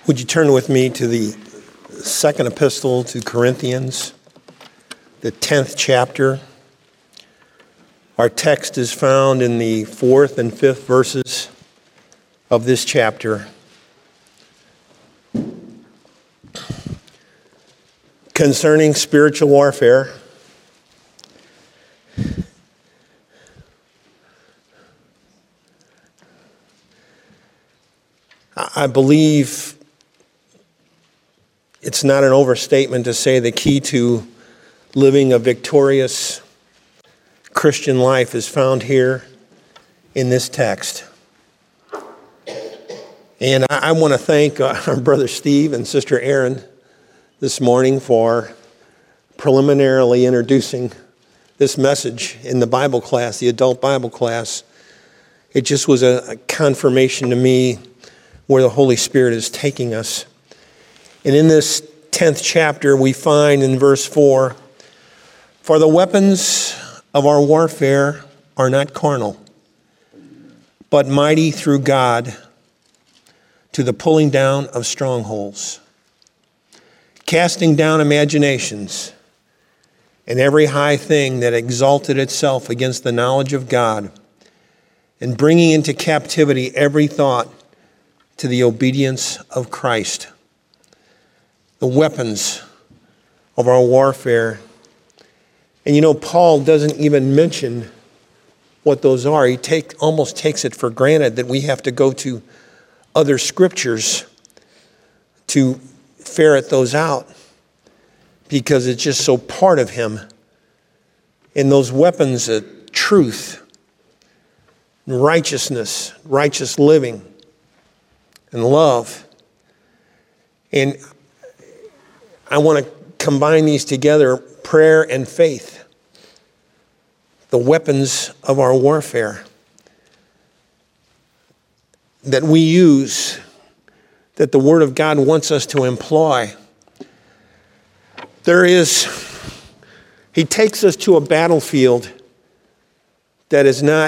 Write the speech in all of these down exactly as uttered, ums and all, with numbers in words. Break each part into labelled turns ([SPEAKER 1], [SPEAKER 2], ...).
[SPEAKER 1] Would you turn with me to the second epistle to Corinthians, the tenth chapter? Our text is found in the fourth and fifth verses of this chapter. Concerning spiritual warfare, I believe it's not an overstatement to say the key to living a victorious Christian life is found here in this text. And I, I want to thank our brother Steve and sister Erin this morning for preliminarily introducing this message in the Bible class, the adult Bible class. It just was a, a confirmation to me where the Holy Spirit is taking us. And in this tenth chapter, we find in verse four, "For the weapons of our warfare are not carnal, but mighty through God to the pulling down of strongholds, casting down imaginations and every high thing that exalted itself against the knowledge of God, and bringing into captivity every thought to the obedience of Christ." The weapons of our warfare. And you know, Paul doesn't even mention what those are. He take, almost takes it for granted that we have to go to other scriptures to ferret those out because it's just so part of him. And those weapons of truth, righteousness, righteous living, and love. And I want to combine these together, prayer and faith, the weapons of our warfare that we use, that the Word of God wants us to employ. There is, he takes us to a battlefield that is not,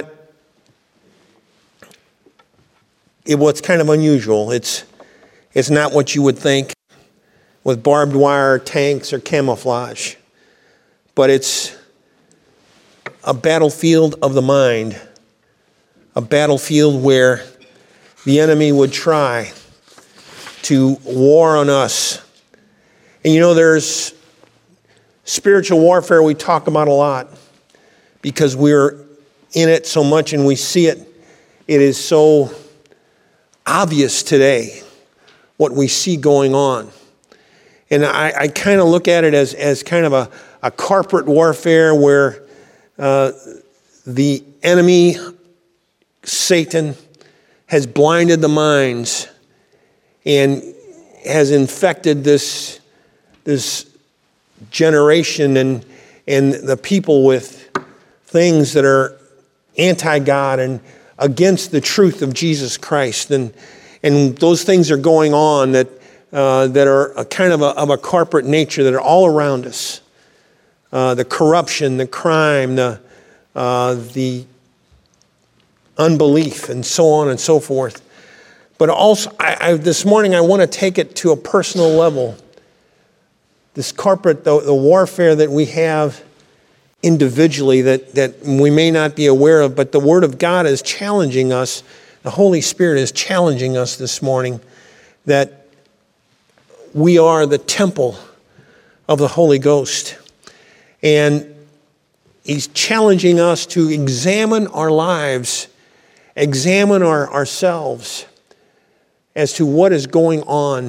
[SPEAKER 1] it, what's kind of unusual. It's, it's not what you would think with barbed wire, tanks, or camouflage. But it's a battlefield of the mind, a battlefield where the enemy would try to war on us. And you know, there's spiritual warfare we talk about a lot because we're in it so much and we see it. It is so obvious today what we see going on. And I, I kind of look at it as, as kind of a, a corporate warfare where uh, the enemy, Satan, has blinded the minds and has infected this, this generation and, and the people with things that are anti-God and against the truth of Jesus Christ. And, and those things are going on that Uh, that are a kind of a, of a corporate nature that are all around us. Uh, the corruption, the crime, the, uh, the unbelief, and so on and so forth. But also, I, I, this morning I want to take it to a personal level. This corporate, the, the warfare that we have individually that, that we may not be aware of, but the Word of God is challenging us. The Holy Spirit is challenging us this morning that we are the temple of the Holy Ghost. And he's challenging us to examine our lives, examine our, ourselves as to what is going on.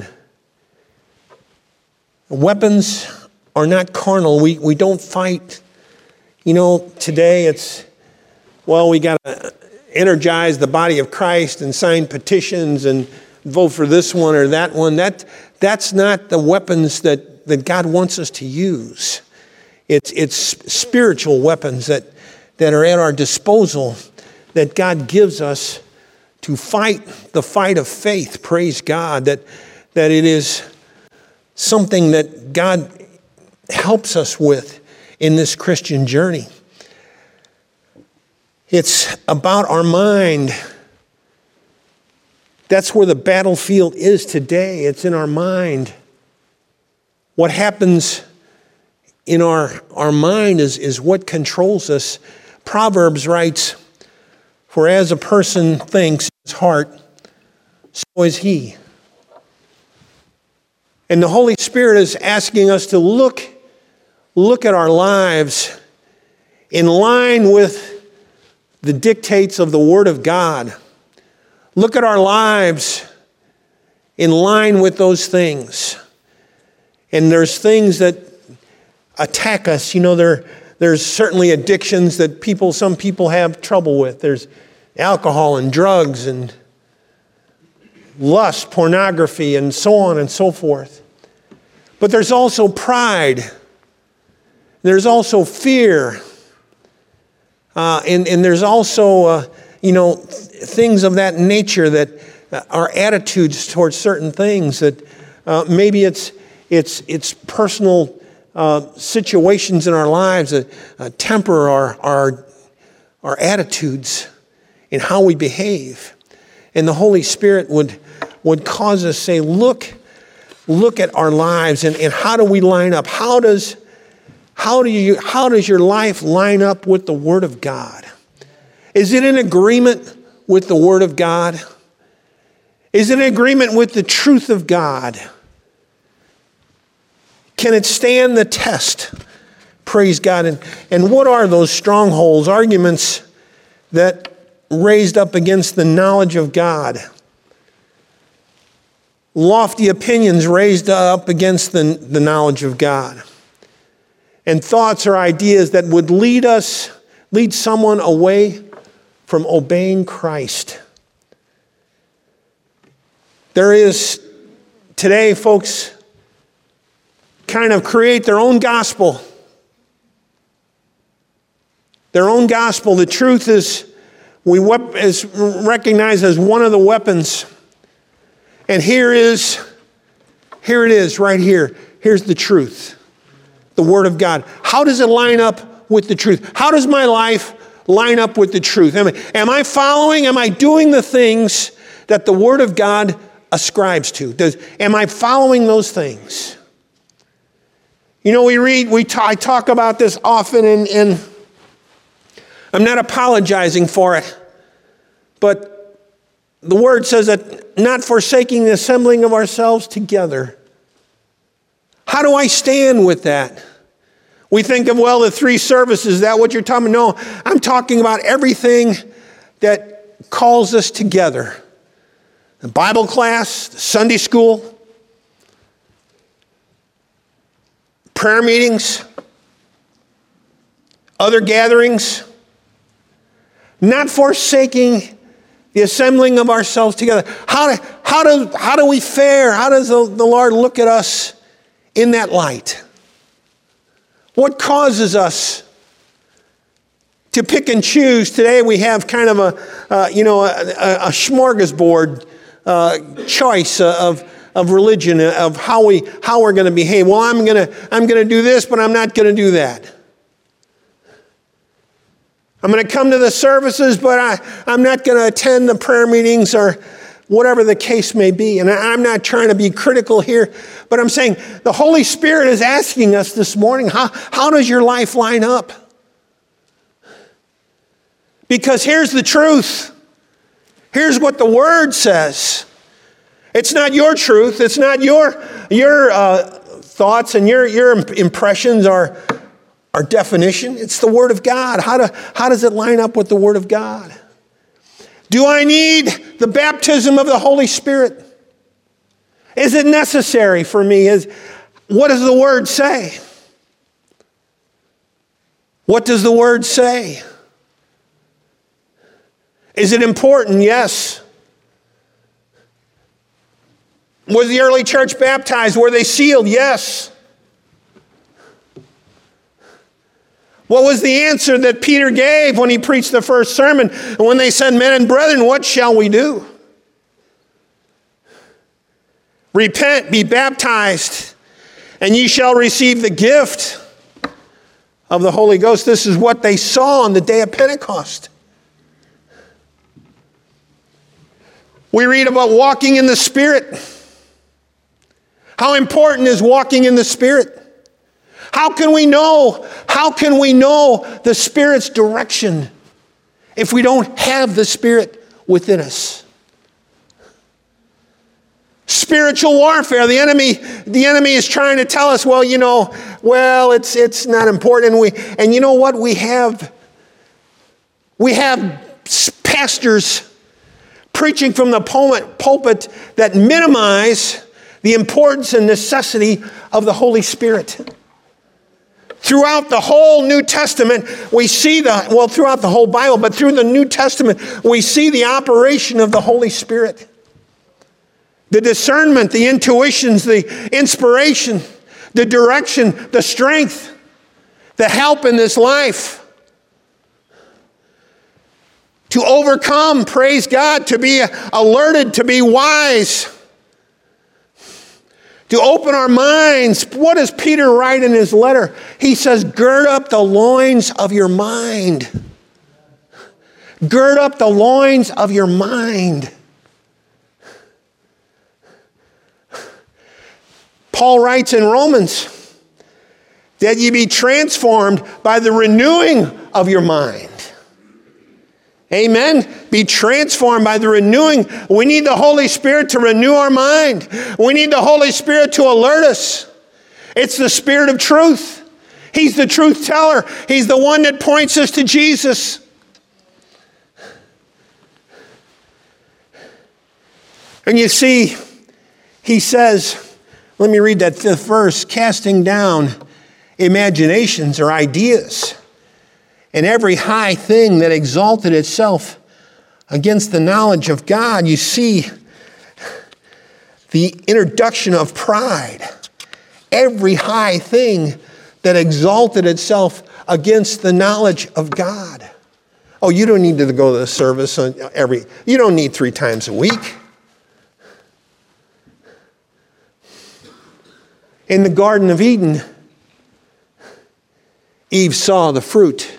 [SPEAKER 1] Weapons are not carnal. We, we don't fight. You know, today it's, well, we got to energize the body of Christ and sign petitions and vote for this one or that one. That That's not the weapons that, that God wants us to use. It's, it's spiritual weapons that, that are at our disposal that God gives us to fight the fight of faith, praise God, that, that it is something that God helps us with in this Christian journey. It's about our mind That's where the battlefield is today. It's in our mind. What happens in our, our mind is, is what controls us. Proverbs writes, "For as a person thinks in his heart, so is he." And the Holy Spirit is asking us to look, look at our lives in line with the dictates of the Word of God. Look at our lives in line with those things. And there's things that attack us. You know, there, there's certainly addictions that people, some people have trouble with. There's alcohol and drugs and lust, pornography, and so on and so forth. But there's also pride. There's also fear. Uh, and, and there's also, uh, you know, th- things of that nature that uh, are attitudes towards certain things that uh, maybe it's it's it's personal uh, situations in our lives that uh, temper our, our, our attitudes and how we behave. And the Holy Spirit would, would cause us to say, look, look at our lives and, and how do we line up? How does How do you, how does your life line up with the Word of God? Is it in agreement with the Word of God? Is it in agreement with the truth of God? Can it stand the test? Praise God. And, and what are those strongholds, arguments that raised up against the knowledge of God? Lofty opinions raised up against the, the knowledge of God. And thoughts or ideas that would lead us, lead someone away from obeying Christ. There is today, folks, kind of create their own gospel. Their own gospel. The truth is, we wep- is recognized as one of the weapons. And here is, here it is, right here. Here's the truth. The Word of God. How does it line up with the truth? How does my life line up with the truth? Am I, am I following, am I doing the things that the Word of God ascribes to? Does, am I following those things? You know, we read, we t- I talk about this often, and, and I'm not apologizing for it, but the Word says that not forsaking the assembling of ourselves together. How do I stand with that? We think of, well, the three services, is that what you're talking about? No, I'm talking about everything that calls us together. The Bible class, the Sunday school, prayer meetings, other gatherings, not forsaking the assembling of ourselves together. How do, how do, how do we fare? How does the, the Lord look at us in that light? What causes us to pick and choose? Today we have kind of a, uh, you know, a, a, a smorgasbord uh, choice of, of religion, of how we how we're going to behave. Well, I'm going to I'm going to do this, but I'm not going to do that. I'm going to come to the services, but I, I'm not going to attend the prayer meetings or whatever the case may be. And I'm not trying to be critical here, but I'm saying the Holy Spirit is asking us this morning, how, how does your life line up? Because here's the truth. Here's what the Word says. It's not your truth. It's not your, your uh, thoughts and your, your impressions or, or definition. It's the Word of God. How, do, how does it line up with the Word of God? Do I need the baptism of the Holy Spirit? Is it necessary for me? Is, what does the Word say? What does the Word say? Is it important? Yes. Was the early church baptized? Were they sealed? Yes. What was the answer that Peter gave when he preached the first sermon? And when they said, men and brethren, what shall we do? Repent, be baptized, and ye shall receive the gift of the Holy Ghost. This is what they saw on the day of Pentecost. We read about walking in the Spirit. How important is walking in the Spirit? How can we know? How can we know the Spirit's direction if we don't have the Spirit within us? Spiritual warfare. The enemy, the enemy is trying to tell us, well, you know, well, it's it's not important. And we and you know what? We have we have pastors preaching from the pulpit that minimize the importance and necessity of the Holy Spirit. Throughout the whole New Testament, we see the, well, throughout the whole Bible, but through the New Testament, we see the operation of the Holy Spirit. The discernment, the intuitions, the inspiration, the direction, the strength, the help in this life. To overcome, praise God, to be alerted, to be wise. To open our minds. What does Peter write in his letter? He says, gird up the loins of your mind. Gird up the loins of your mind. Paul writes in Romans that ye be transformed by the renewing of your mind. Amen. Be transformed by the renewing. We need the Holy Spirit to renew our mind. We need the Holy Spirit to alert us. It's the Spirit of truth. He's the truth teller. He's the one that points us to Jesus. And you see, he says, let me read that fifth verse, casting down imaginations or ideas and every high thing that exalted itself against the knowledge of God. You see the introduction of pride. Every high thing that exalted itself against the knowledge of God. Oh, you don't need to go to the service every, you don't need three times a week. In the Garden of Eden, Eve saw the fruit.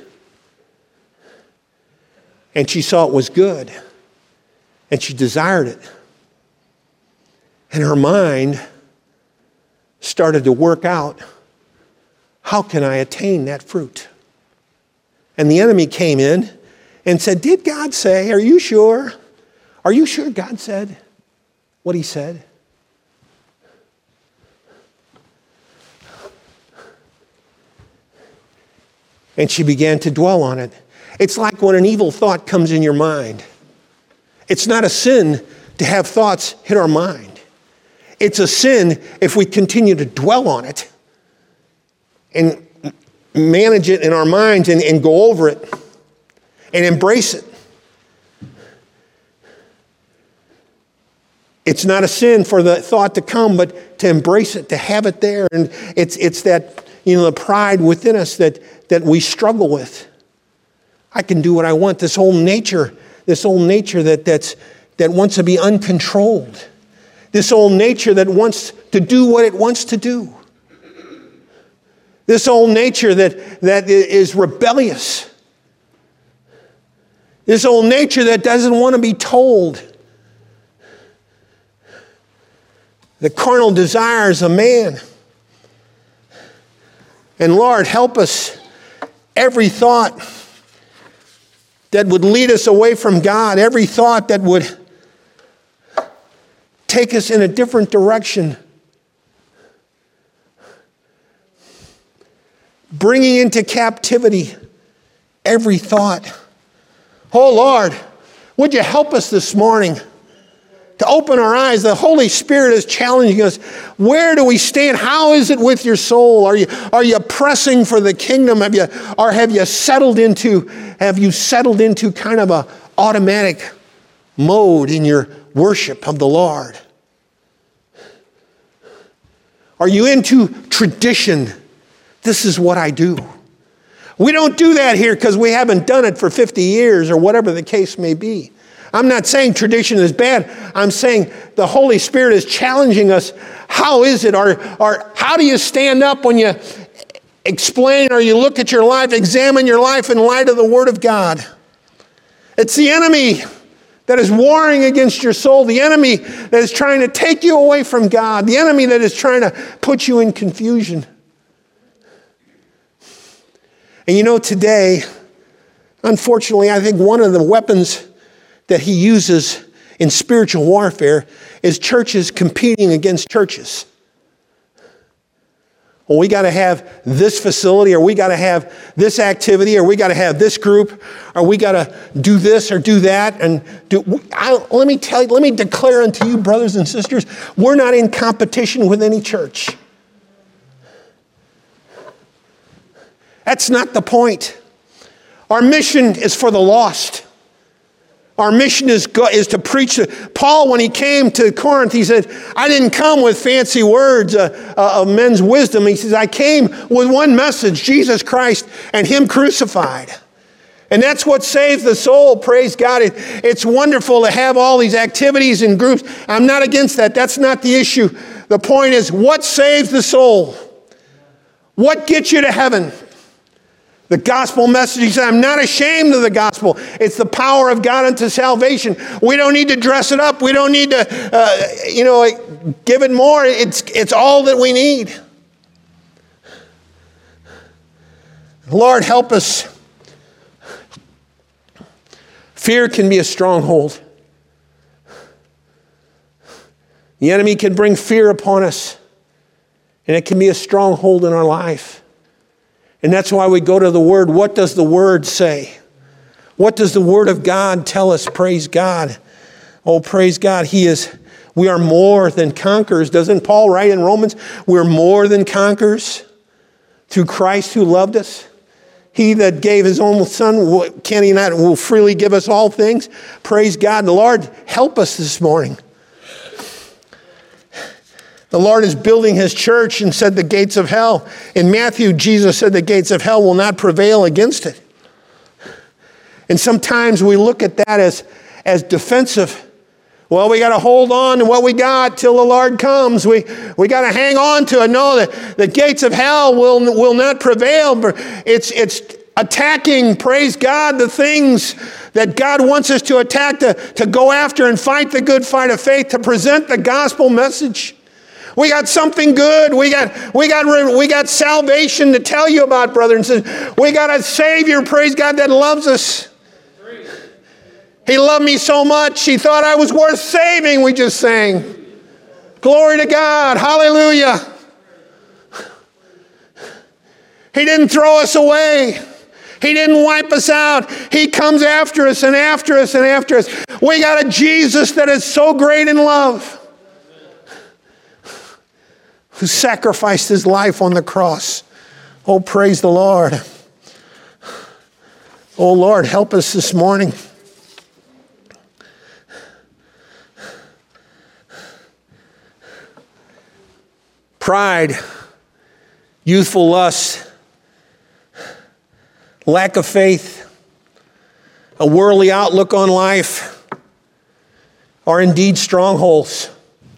[SPEAKER 1] And she saw it was good. And she desired it. And her mind started to work out, how can I attain that fruit? And the enemy came in and said, did God say, are you sure? Are you sure God said what he said? And she began to dwell on it. It's like when an evil thought comes in your mind. It's not a sin to have thoughts hit our mind. It's a sin if we continue to dwell on it and manage it in our minds and, and go over it and embrace it. It's not a sin for the thought to come, but to embrace it, to have it there. And it's it's that, you know, the pride within us that, that we struggle with. I can do what I want. This whole nature, this whole nature that that's that wants to be uncontrolled. This old nature that wants to do what it wants to do. This old nature that, that is rebellious. This old nature that doesn't want to be told. The carnal desires of man. And Lord, help us. Every thought that would lead us away from God, every thought that would take us in a different direction, bringing into captivity every thought. Oh Lord, would you help us this morning to open our eyes? The Holy Spirit is challenging us. Where do we stand? How is it with your soul? Are you, are you pressing for the kingdom? Have you, or have you settled into, have you settled into kind of a automatic mode in your worship of the Lord? Are you into tradition? This is what I do. We don't do that here because we haven't done it for fifty years or whatever the case may be. I'm not saying tradition is bad. I'm saying the Holy Spirit is challenging us. How is it? Or, or how do you stand up when you explain or you look at your life, examine your life in light of the Word of God? It's the enemy that is warring against your soul, the enemy that is trying to take you away from God, the enemy that is trying to put you in confusion. And you know, today, unfortunately, I think one of the weapons that he uses in spiritual warfare is churches competing against churches. Well, we got to have this facility, or we got to have this activity, or we got to have this group, or we got to do this or do that. And do, I, let me tell you, let me declare unto you, brothers and sisters, we're not in competition with any church. That's not the point. Our mission is for the lost. Our mission is, is to preach. Paul, when he came to Corinth, he said, I didn't come with fancy words uh, uh, of men's wisdom. He says, I came with one message, Jesus Christ and him crucified. And that's what saves the soul, praise God. It, it's wonderful to have all these activities and groups. I'm not against that. That's not the issue. The point is, what saves the soul? What gets you to heaven? The gospel message, he said, I'm not ashamed of the gospel. It's the power of God unto salvation. We don't need to dress it up. We don't need to, uh, you know, give it more. It's, it's all that we need. Lord, help us. Fear can be a stronghold. The enemy can bring fear upon us, and it can be a stronghold in our life. And that's why we go to the Word. What does the Word say? What does the Word of God tell us? Praise God. Oh, praise God. He is, we are more than conquerors. Doesn't Paul write in Romans, we're more than conquerors through Christ who loved us? He that gave his only Son, can he not, will freely give us all things? Praise God. The Lord, help us this morning. The Lord is building his church and said the gates of hell. In Matthew, Jesus said the gates of hell will not prevail against it. And sometimes we look at that as, as defensive. Well, we got to hold on to what we got till the Lord comes. We, we got to hang on to it. No, the, the gates of hell will, will not prevail. It's, it's attacking, praise God, the things that God wants us to attack, to, to go after and fight the good fight of faith, to present the gospel message. We got something good. We got, we got, we got salvation to tell you about, brother and sister. We got a Savior, praise God, that loves us. He loved me so much, he thought I was worth saving, we just sang. Glory to God. Hallelujah. He didn't throw us away. He didn't wipe us out. He comes after us and after us and after us. We got a Jesus that is so great in love, who sacrificed his life on the cross. Oh, praise the Lord. Oh, Lord, help us this morning. Pride, youthful lust, lack of faith, a worldly outlook on life are indeed strongholds.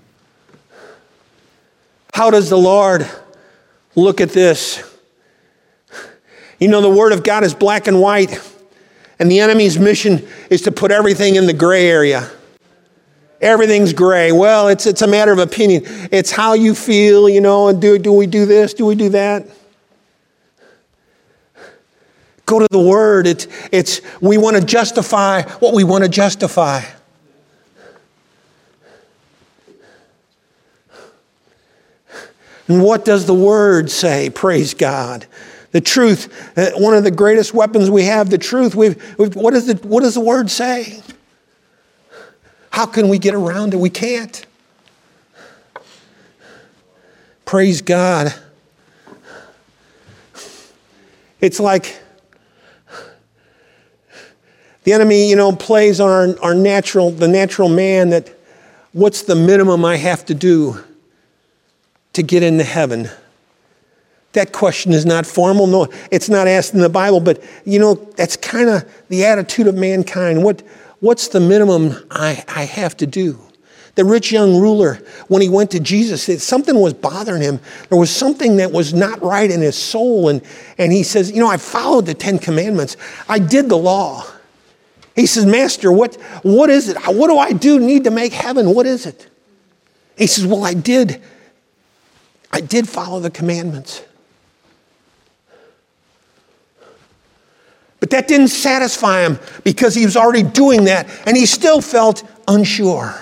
[SPEAKER 1] How does the Lord look at this? You know, the Word of God is black and white, and the enemy's mission is to put everything in the gray area. Everything's gray. Well, it's it's a matter of opinion. It's how you feel, you know, and do, do we do this? Do we do that? Go to the Word. It's, it's we want to justify what we want to justify. And what does the Word say? Praise God. The truth, uh, one of the greatest weapons we have, the truth. We've, we've, what, is the, what does the Word say? How can we get around it? We can't. Praise God. It's like the enemy, you know, plays on our, our natural, the natural man that what's the minimum I have to do to get into heaven? That question is not formal. No, it's not asked in the Bible, but you know, that's kind of the attitude of mankind. What, what's the minimum I, I have to do? The rich young ruler, when he went to Jesus, it, something was bothering him. There was something that was not right in his soul. And, and he says, you know, I followed the Ten Commandments. I did the law. He says, Master, what, what is it? What do I do need to make heaven? What is it? He says, well, I did. I did follow the commandments. But that didn't satisfy him because he was already doing that and he still felt unsure.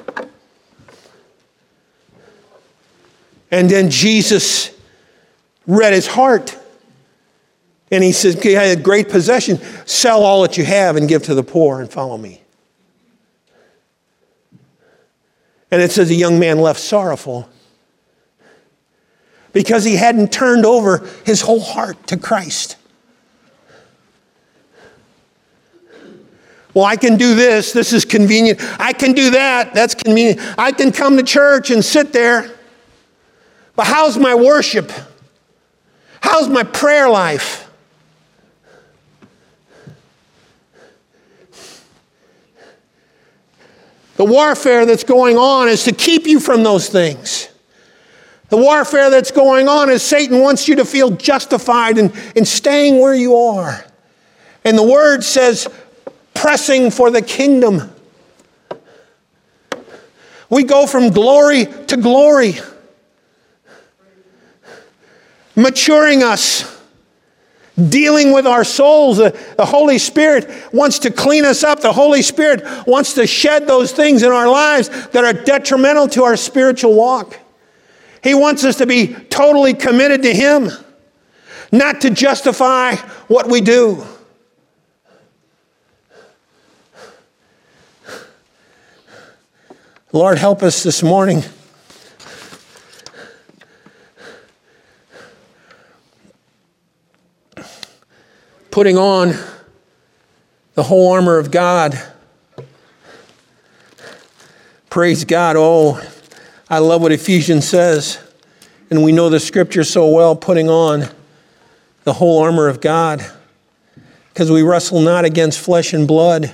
[SPEAKER 1] And then Jesus read his heart. And he says, okay, I had great possession. Sell all that you have and give to the poor and follow me. And it says the young man left sorrowful because he hadn't turned over his whole heart to Christ. Well, I can do this. This is convenient. I can do that. That's convenient. I can come to church and sit there. But how's my worship? How's my prayer life? The warfare that's going on is to keep you from those things. The warfare that's going on is Satan wants you to feel justified in, in staying where you are. And the word says, pressing for the kingdom. We go from glory to glory. Maturing us. Dealing with our souls. The, the Holy Spirit wants to clean us up. The Holy Spirit wants to shed those things in our lives that are detrimental to our spiritual walk. He wants us to be totally committed to Him, not to justify what we do. Lord, help us this morning. Putting on the whole armor of God. Praise God. Oh, I love what Ephesians says. And we know the scripture so well, putting on the whole armor of God. Because we wrestle not against flesh and blood.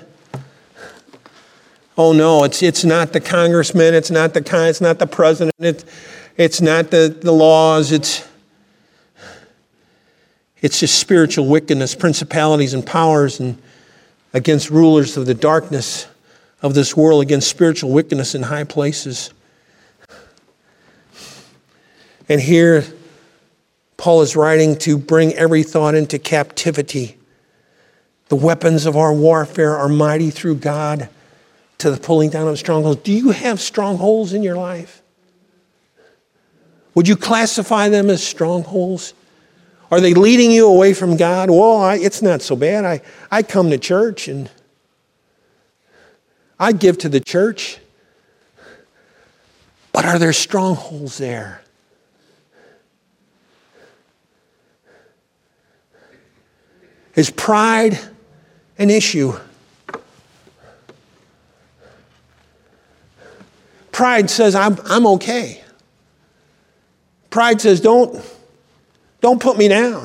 [SPEAKER 1] Oh no, it's it's not the congressman, it's not the it's not the president, it's it's not the, the laws, it's It's just spiritual wickedness, principalities and powers, and against rulers of the darkness of this world, against spiritual wickedness in high places. And here, Paul is writing to bring every thought into captivity. The weapons of our warfare are mighty through God to the pulling down of strongholds. Do you have strongholds in your life? Would you classify them as strongholds? Are they leading you away from God? Well, I, it's not so bad. I, I come to church and I give to the church. But are there strongholds there? Is pride an issue? Pride says, I'm, I'm okay. Pride says, don't... Don't put me down.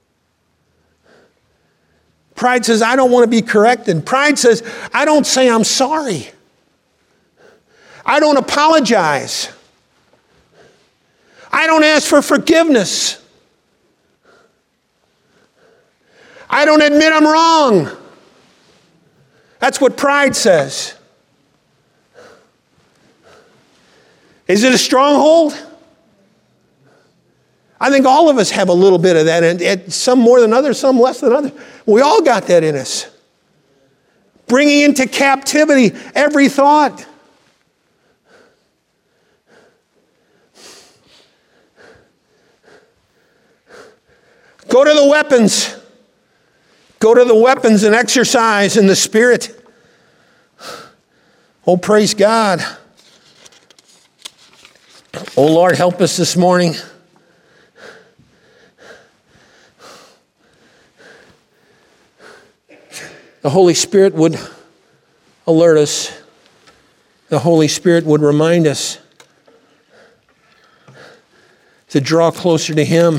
[SPEAKER 1] Pride says, I don't want to be corrected. Pride says, I don't say I'm sorry. I don't apologize. I don't ask for forgiveness. I don't admit I'm wrong. That's what pride says. Is it a stronghold? I think all of us have a little bit of that, and some more than others, some less than others. We all got that in us. Bringing into captivity every thought. Go to the weapons. Go to the weapons and exercise in the Spirit. Oh, praise God. Oh, Lord, help us this morning. The Holy Spirit would alert us. The Holy Spirit would remind us to draw closer to Him.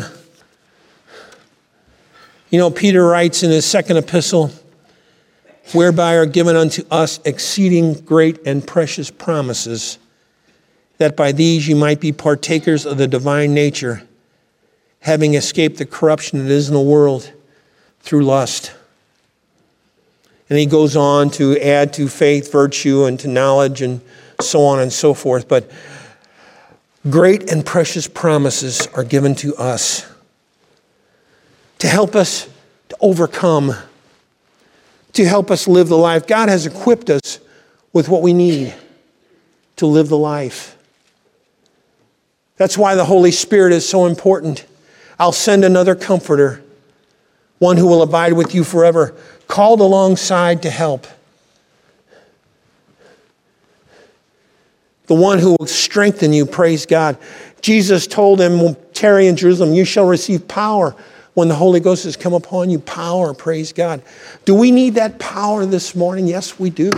[SPEAKER 1] You know, Peter writes in his second epistle, whereby are given unto us exceeding great and precious promises, that by these you might be partakers of the divine nature, having escaped the corruption that is in the world through lust. And he goes on to add to faith, virtue, and to knowledge, and so on and so forth. But great and precious promises are given to us to help us to overcome, to help us live the life. God has equipped us with what we need to live the life. That's why the Holy Spirit is so important. I'll send another comforter, one who will abide with you forever, called alongside to help. The one who will strengthen you, praise God. Jesus told them, tarry in Jerusalem, you shall receive power when the Holy Ghost has come upon you. Power, praise God. Do we need that power this morning? Yes, we do.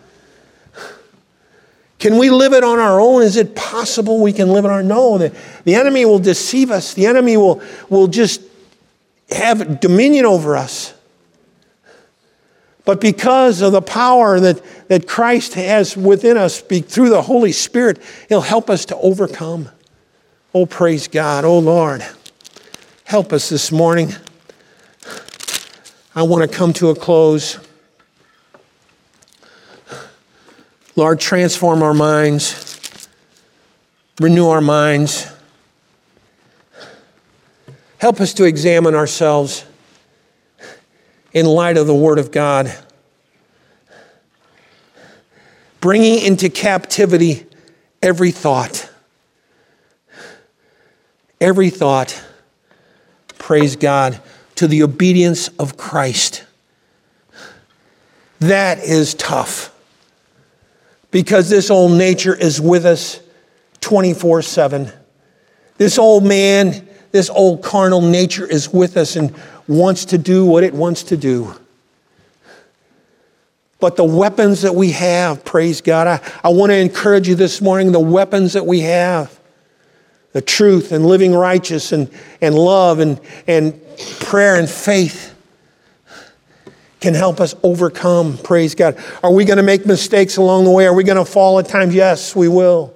[SPEAKER 1] Can we live it on our own? Is it possible we can live it on our own? No, the, the enemy will deceive us. The enemy will, will just have dominion over us. But because of the power that, that Christ has within us through the Holy Spirit, He'll help us to overcome. Oh, praise God. Oh, Lord, help us this morning. I want to come to a close. Lord, transform our minds. Renew our minds. Help us to examine ourselves in light of the Word of God. Bringing into captivity every thought. Every thought, praise God, to the obedience of Christ. That is tough. Because this old nature is with us twenty-four seven. This old man, this old carnal nature is with us and wants to do what it wants to do. But the weapons that we have, praise God, I, I want to encourage you this morning, the weapons that we have, the truth and living righteous and, and love and, and prayer and faith can help us overcome, praise God. Are we going to make mistakes along the way? Are we going to fall at times? Yes, we will.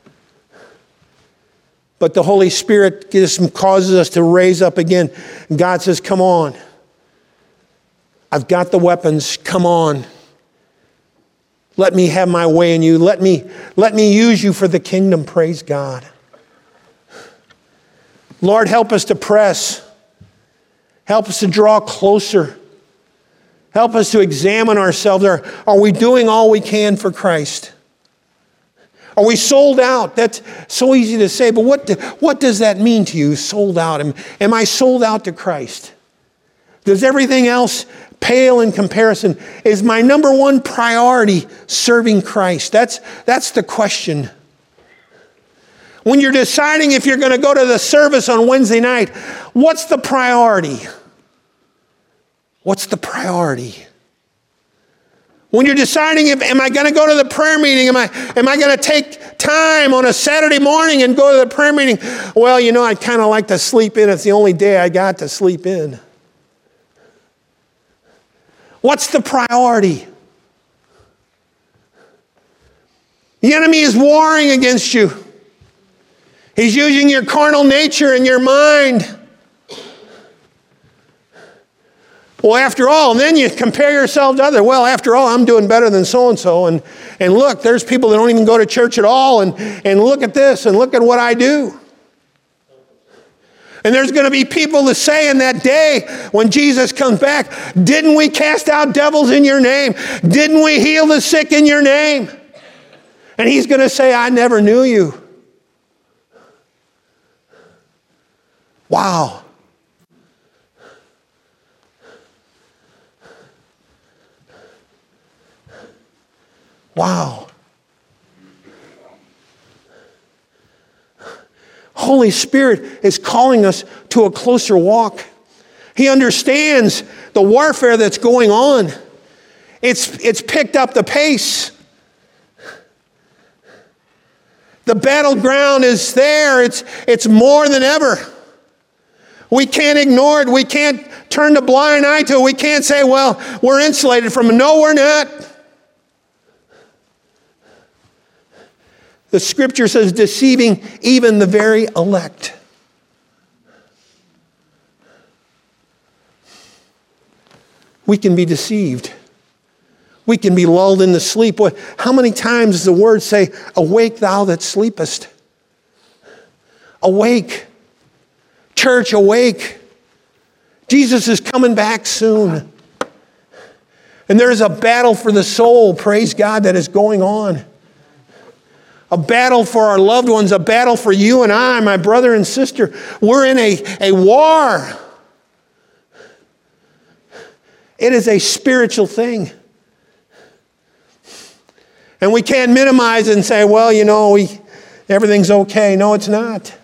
[SPEAKER 1] But the Holy Spirit just causes us to raise up again. God says, come on. I've got the weapons. Come on. Let me have my way in you. Let me, let me use you for the kingdom, praise God. Lord, help us to press. Help us to draw closer. Help us to examine ourselves. Are, are we doing all we can for Christ? Are we sold out? That's so easy to say, but what, do, what does that mean to you, sold out? Am, am I sold out to Christ? Does everything else pale in comparison? Is my number one priority serving Christ? That's, that's the question. When you're deciding if you're going to go to the service on Wednesday night, what's the priority? What's the priority? When you're deciding if am I going to go to the prayer meeting, am I am I going to take time on a Saturday morning and go to the prayer meeting? Well, you know, I'd kind of like to sleep in. It's the only day I got to sleep in. What's the priority? The enemy is warring against you. He's using your carnal nature and your mind. Well, after all, and then you compare yourself to others. Well, after all, I'm doing better than so-and-so. And, and look, there's people that don't even go to church at all. And, and look at this and look at what I do. And there's going to be people that say in that day when Jesus comes back, didn't we cast out devils in your name? Didn't we heal the sick in your name? And he's going to say, I never knew you. Wow. Wow. Holy Spirit is calling us to a closer walk. He understands the warfare that's going on. It's, it's picked up the pace. The battleground is there. It's, it's more than ever. We can't ignore it. We can't turn the blind eye to it. We can't say, well, we're insulated from it. No, we're not. The scripture says, deceiving even the very elect. We can be deceived. We can be lulled into sleep. How many times does the word say, awake thou that sleepest? Awake. Church, awake. Jesus is coming back soon. And there is a battle for the soul, praise God, that is going on. A battle for our loved ones, a battle for you and I, my brother and sister. We're in a, a war. It is a spiritual thing. And we can't minimize it and say, well, you know, we, everything's okay. No, it's not.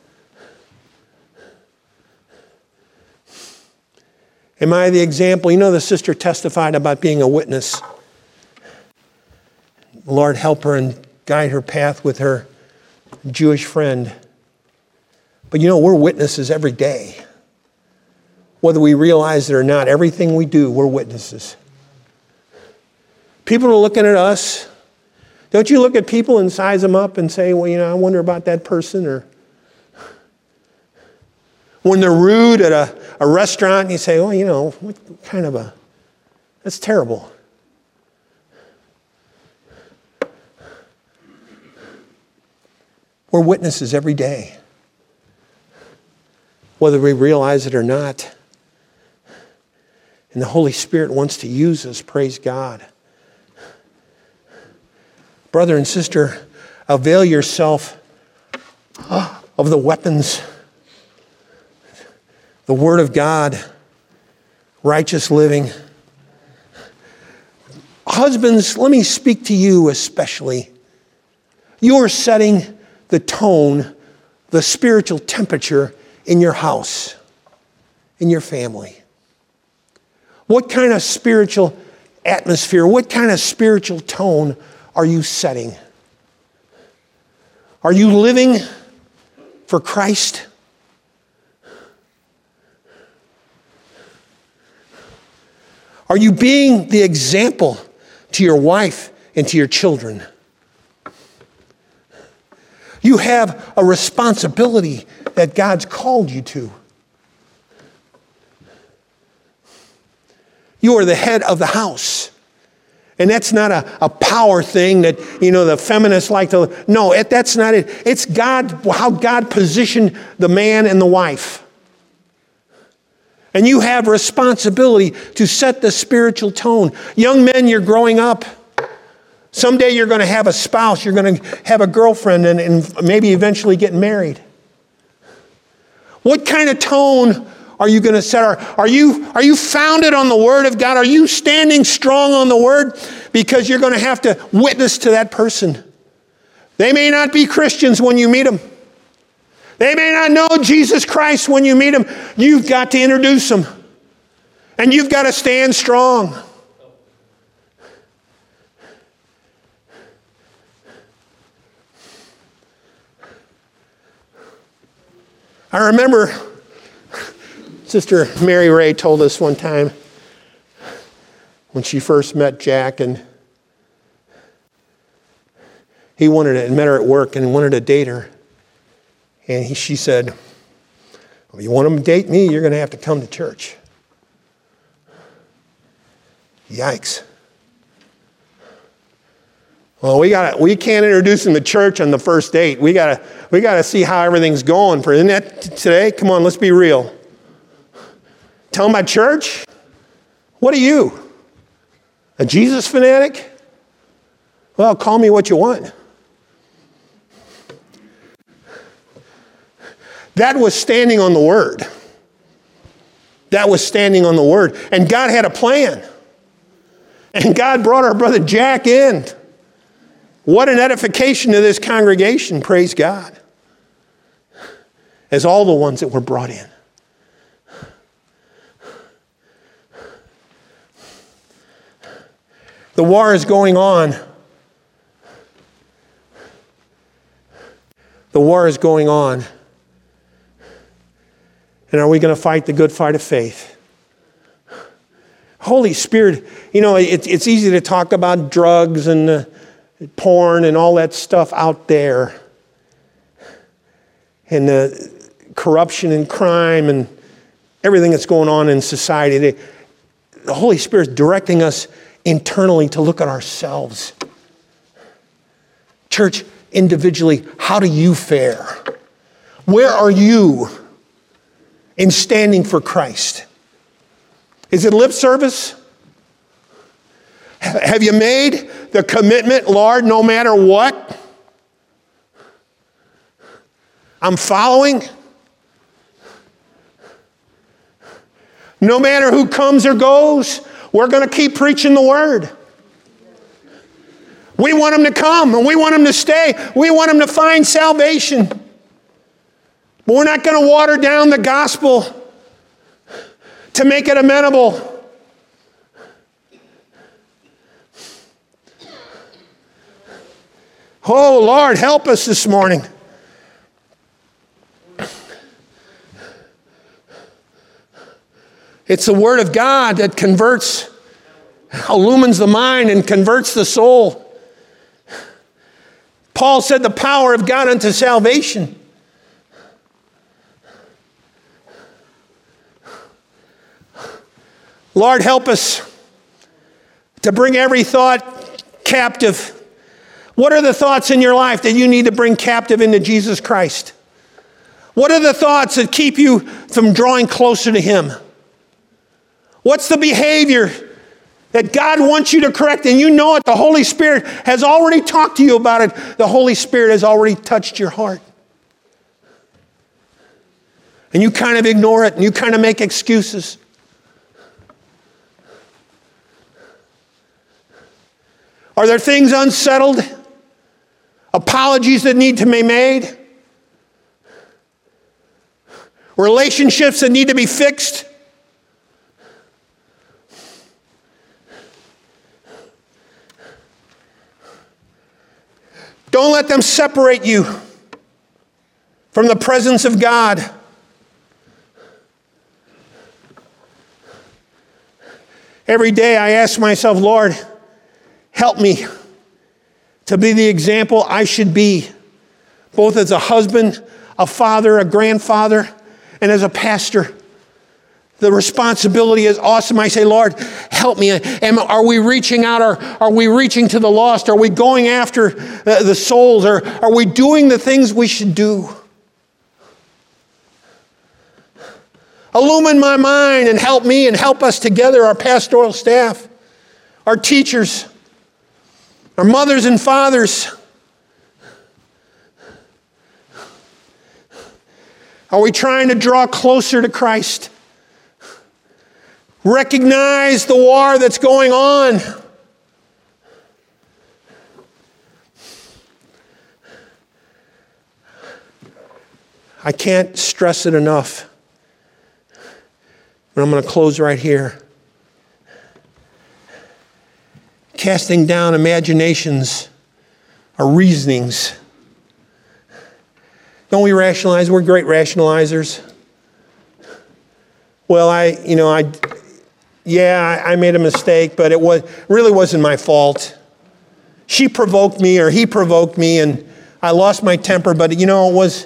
[SPEAKER 1] Am I the example? You know, the sister testified about being a witness. Lord, help her and guide her path with her Jewish friend. But you know, we're witnesses every day. Whether we realize it or not, everything we do, we're witnesses. People are looking at us. Don't you look at people and size them up and say, well, you know, I wonder about that person? Or when they're rude at a, a restaurant, you say, well, you know, what kind of a, that's terrible. We're witnesses every day, whether we realize it or not. And the Holy Spirit wants to use us, praise God. Brother and sister, avail yourself of the weapons, the Word of God, righteous living. Husbands, let me speak to you especially. You are setting the tone, the spiritual temperature in your house, in your family. What kind of spiritual atmosphere, what kind of spiritual tone are you setting? Are you living for Christ? Are you being the example to your wife and to your children? You have a responsibility that God's called you to. You are the head of the house. And that's not a, a power thing that, you know, the feminists like to, no, it, that's not it. It's God, how God positioned the man and the wife. And you have responsibility to set the spiritual tone. Young men, you're growing up. Someday you're going to have a spouse, you're going to have a girlfriend, and, and maybe eventually get married. What kind of tone are you going to set? Are, are, you, are you founded on the Word of God? Are you standing strong on the Word? Because you're going to have to witness to that person. They may not be Christians when you meet them. They may not know Jesus Christ when you meet them. You've got to introduce them. And you've got to stand strong. I remember Sister Mary Ray told us one time when she first met Jack, and he wanted to, met her at work and wanted to date her. And he, she said, well, you want him to date me, you're going to have to come to church. Yikes. Well, we got we can't introduce him to church on the first date. We got to we got to see how everything's going for isn't that today? Come on, let's be real. Tell him about church? What are you? A Jesus fanatic? Well, call me what you want. That was standing on the Word. That was standing on the Word. And God had a plan. And God brought our brother Jack in. What an edification to this congregation, praise God. As all the ones that were brought in. The war is going on. The war is going on. And are we going to fight the good fight of faith? Holy Spirit, you know, it, it's easy to talk about drugs and uh, porn and all that stuff out there. And uh, corruption and crime and everything that's going on in society. They, the Holy Spirit's directing us internally to look at ourselves. Church, individually, how do you fare? Where are you in standing for Christ? Is it lip service? Have you made the commitment, Lord, no matter what, I'm following? No matter who comes or goes, we're going to keep preaching the word. We want them to come and we want them to stay. We want them to find salvation. But we're not going to water down the gospel to make it amenable. Oh, Lord, help us this morning. It's the Word of God that converts, illumines the mind and converts the soul. Paul said the power of God unto salvation. Lord, help us to bring every thought captive. What are the thoughts in your life that you need to bring captive into Jesus Christ? What are the thoughts that keep you from drawing closer to Him? What's the behavior that God wants you to correct? And you know it. The Holy Spirit has already talked to you about it. The Holy Spirit has already touched your heart. And you kind of ignore it and you kind of make excuses. Are there things unsettled? Apologies that need to be made? Relationships that need to be fixed? Don't let them separate you from the presence of God. Every day I ask myself, Lord, help me to be the example I should be, both as a husband, a father, a grandfather, and as a pastor. The responsibility is awesome. I say, Lord, help me. Am, are we reaching out? Or are we reaching to the lost? Are we going after the, the souls? Or are we doing the things we should do? Illumine my mind and help me and help us together, our pastoral staff, our teachers, our mothers and fathers. Are we trying to draw closer to Christ? Recognize the war that's going on. I can't stress it enough. But I'm going to close right here. Casting down imaginations or reasonings. Don't we rationalize? We're great rationalizers. Well, I, you know, I, yeah, I made a mistake, but it was really wasn't my fault. She provoked me or he provoked me and I lost my temper, but you know, it was,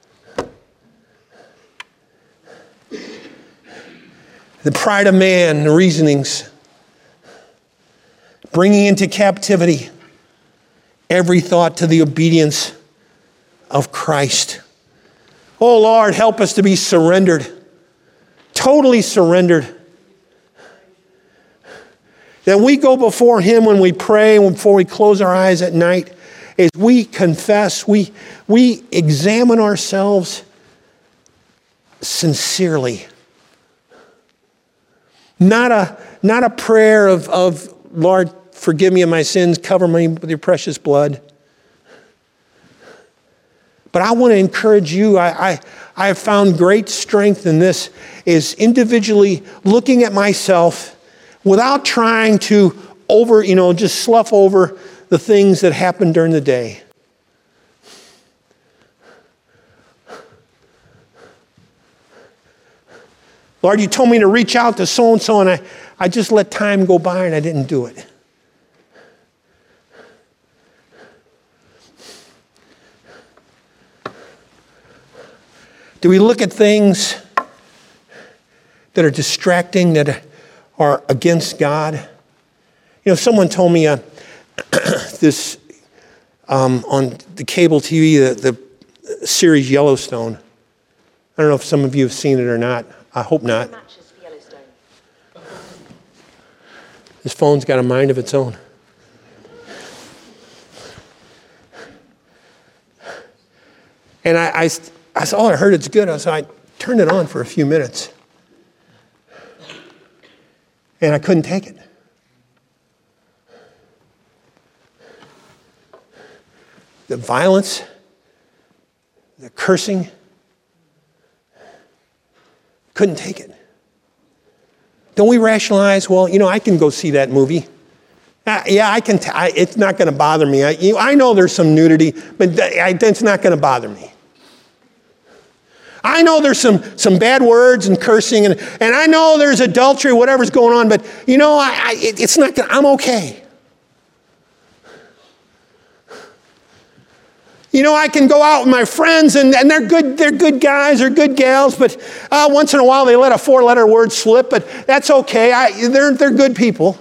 [SPEAKER 1] the pride of man, the reasonings, bringing into captivity every thought to the obedience of Christ. Oh Lord, help us to be surrendered, totally surrendered. That we go before Him when we pray and before we close our eyes at night, as we confess, we, we examine ourselves sincerely. Not a, not a prayer of, of, Lord, forgive me of my sins, cover me with your precious blood. But I want to encourage you, I, I, I have found great strength in this, is individually looking at myself without trying to over, you know, just slough over the things that happened during the day. Lord, you told me to reach out to so-and-so, and I, I just let time go by and I didn't do it. Do we look at things that are distracting, that are against God? You know, someone told me uh, this um, on the cable T V, the, the series Yellowstone. I don't know if some of you have seen it or not. I hope not. This phone's got a mind of its own. And I, I, I saw, oh, I heard it's good. So I turned it on for a few minutes. And I couldn't take it. The violence, the cursing, couldn't take it. Don't we rationalize, well, you know, I can go see that movie. Uh, yeah, I can. T- I, it's not going to bother me. I, you, I know there's some nudity, but th- I, it's not going to bother me. I know there's some, some bad words and cursing, and, and I know there's adultery, whatever's going on, but you know, I, I, it, it's not gonna, I'm okay. You know, I can go out with my friends, and, and they're good, they're good guys, they're good gals, but uh, once in a while they let a four-letter word slip, but that's okay. I, they're, they're good people.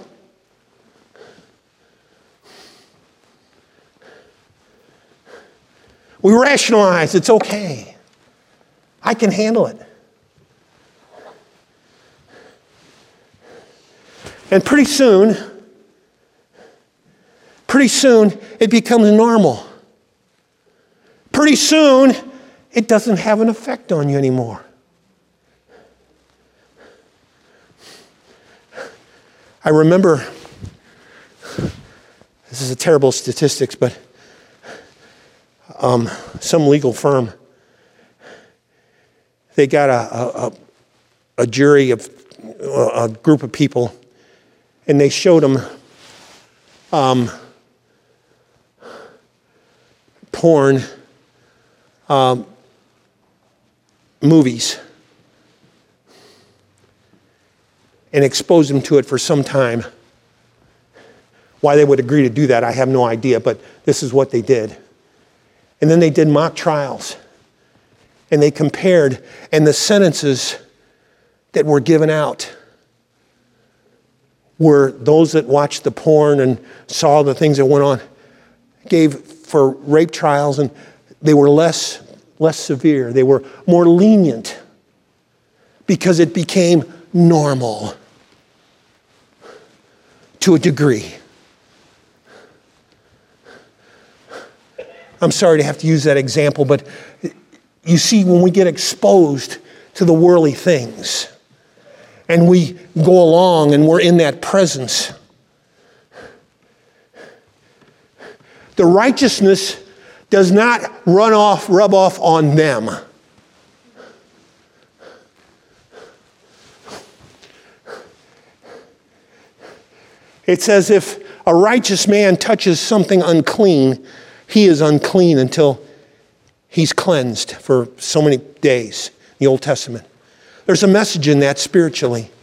[SPEAKER 1] We rationalize, it's okay. I can handle it. And pretty soon, pretty soon, it becomes normal. Pretty soon, it doesn't have an effect on you anymore. I remember, this is a terrible statistics, but um, some legal firm, they got a, a, a jury of a group of people, and they showed them um, porn um, movies and exposed them to it for some time. Why they would agree to do that, I have no idea, but this is what they did. And then they did mock trials. And they compared, and the sentences that were given out were those that watched the porn and saw the things that went on, gave for rape trials, and they were less, less severe. They were more lenient because it became normal to a degree. I'm sorry to have to use that example, but you see, when we get exposed to the worldly things and we go along and we're in that presence, the righteousness does not run off, rub off on them. It's as if a righteous man touches something unclean, he is unclean until he's cleansed for so many days in the Old Testament. There's a message in that spiritually.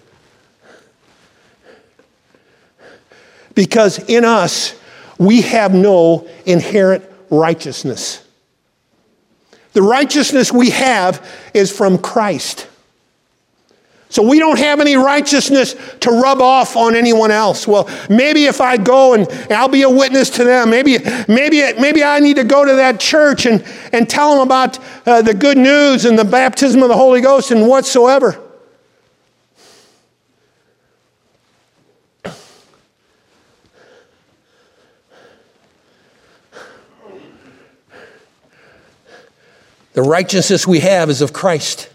[SPEAKER 1] Because in us, we have no inherent righteousness. The righteousness we have is from Christ. So we don't have any righteousness to rub off on anyone else. Well, maybe if I go and I'll be a witness to them. Maybe, maybe, maybe I need to go to that church and, and tell them about uh, the good news and the baptism of the Holy Ghost and whatsoever. The righteousness we have is of Christ.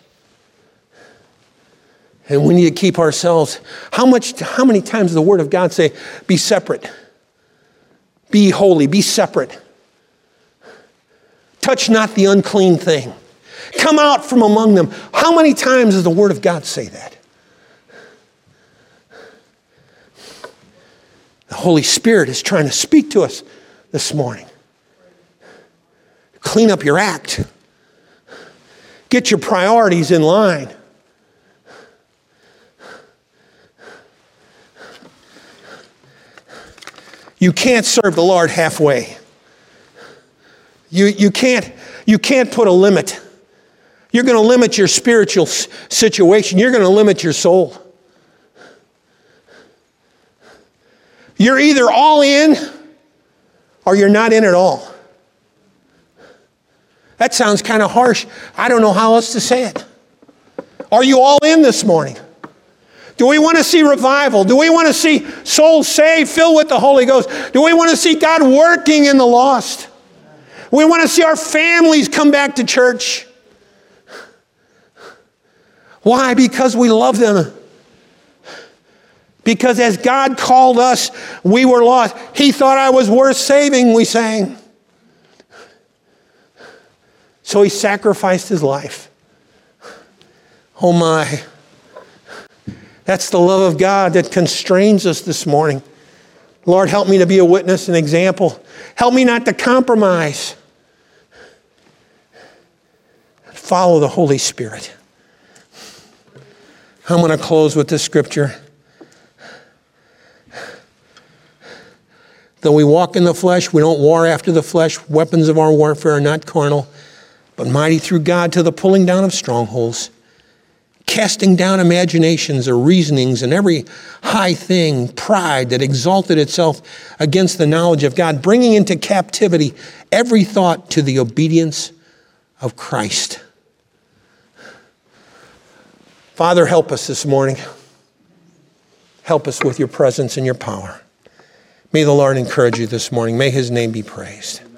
[SPEAKER 1] And we need to keep ourselves. How much? How many times does the Word of God say, be separate? Be holy, be separate. Touch not the unclean thing. Come out from among them. How many times does the Word of God say that? The Holy Spirit is trying to speak to us this morning. Clean up your act. Get your priorities in line. You can't serve the Lord halfway. You, you, can't, you can't put a limit. You're going to limit your spiritual situation. You're going to limit your soul. You're either all in or you're not in at all. That sounds kind of harsh. I don't know how else to say it. Are you all in this morning? Do we want to see revival? Do we want to see souls saved, filled with the Holy Ghost? Do we want to see God working in the lost? We want to see our families come back to church. Why? Because we love them. Because as God called us, we were lost. He thought I was worth saving, we sang. So he sacrificed his life. Oh my. That's the love of God that constrains us this morning. Lord, help me to be a witness, an example. Help me not to compromise. Follow the Holy Spirit. I'm going to close with this scripture. Though we walk in the flesh, we don't war after the flesh. Weapons of our warfare are not carnal, but mighty through God to the pulling down of strongholds, casting down imaginations or reasonings and every high thing, pride that exalted itself against the knowledge of God, bringing into captivity every thought to the obedience of Christ. Father, help us this morning. Help us with your presence and your power. May the Lord encourage you this morning. May his name be praised.